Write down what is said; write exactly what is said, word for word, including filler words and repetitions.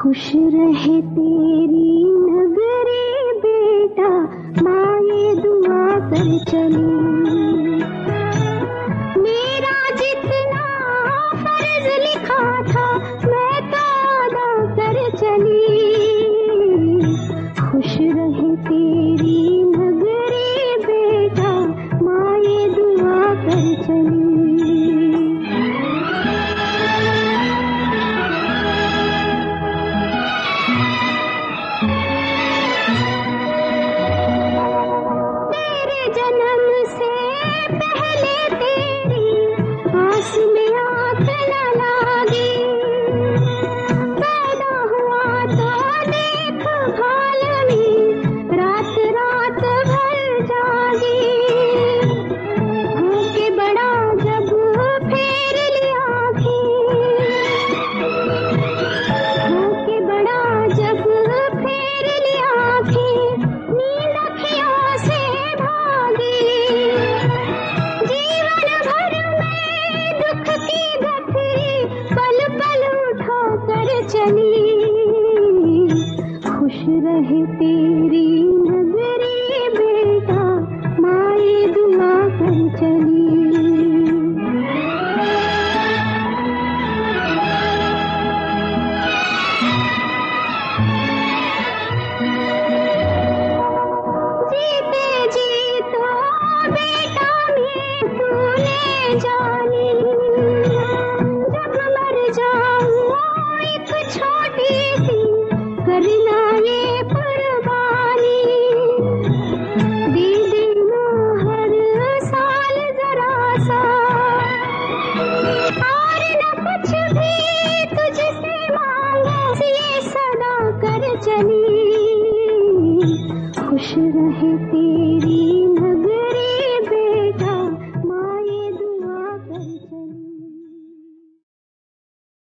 खुश रहे तेरी नगरी बेटा, माँ ये दुआ कर चली। मेरा जितना फर्ज लिखा था मैं तो अदा कर चली। खुश रहे तेरी नगरी बेटा, माँ ये दुआ कर चली। खुश रहे तेरी नगरी बेटा, माँ ये दुआ कर चली। जीते जी तो बेटा में तूने जानी, जब मर जाऊं एक छोटी सी करना ये कुर्बानी। दे देना हर साल जरा सा, और न कुछ भी तुझसे मांगे, ये सदा कर चली। खुश रहे